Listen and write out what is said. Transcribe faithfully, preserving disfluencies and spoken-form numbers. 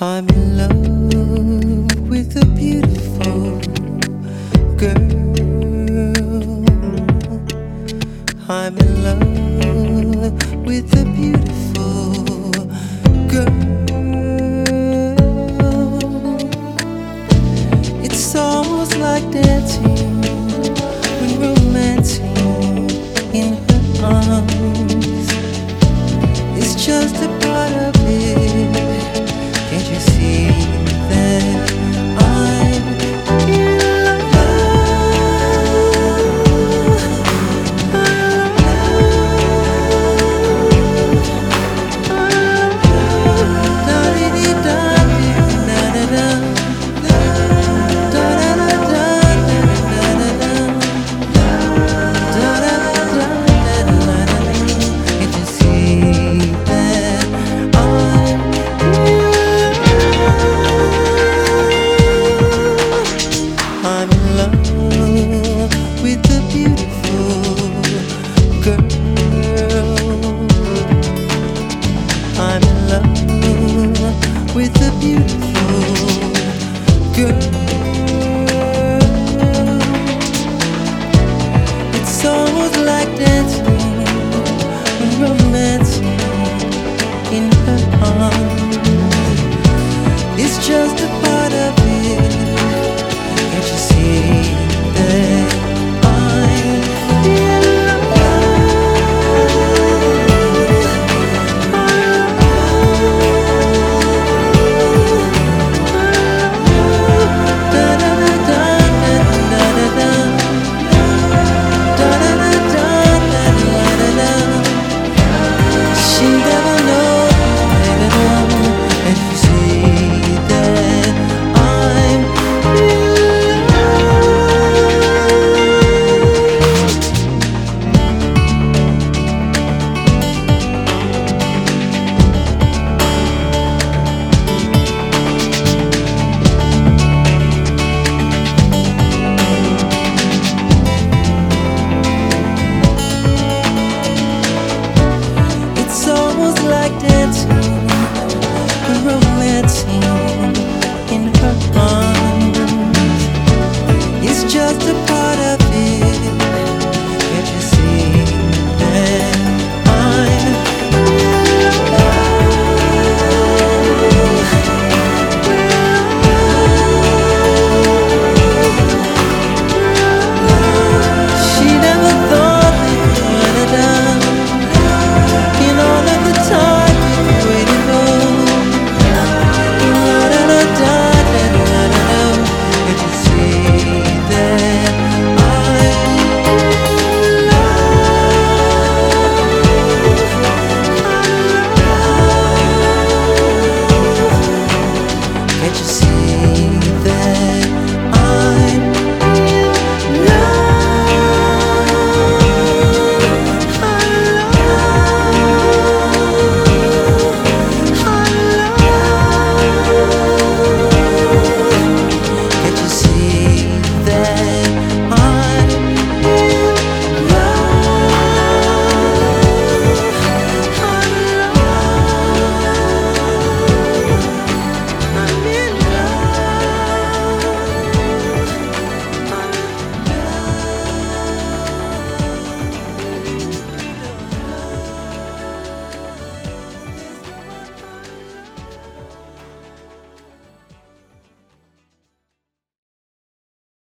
I'm in love with a beautiful girl. I'm in love with a beautiful girl. It's almost like dancing when romancing in her arms. It's just a part of it. Can't you see that I'm in with a beautiful girl. I'm in love with a beautiful girl. It's almost like dancing and romancing in her arms. It's just a part of it. Can't you see that I'm in she never knows, never knows, and you see that I'm like dancing and romancing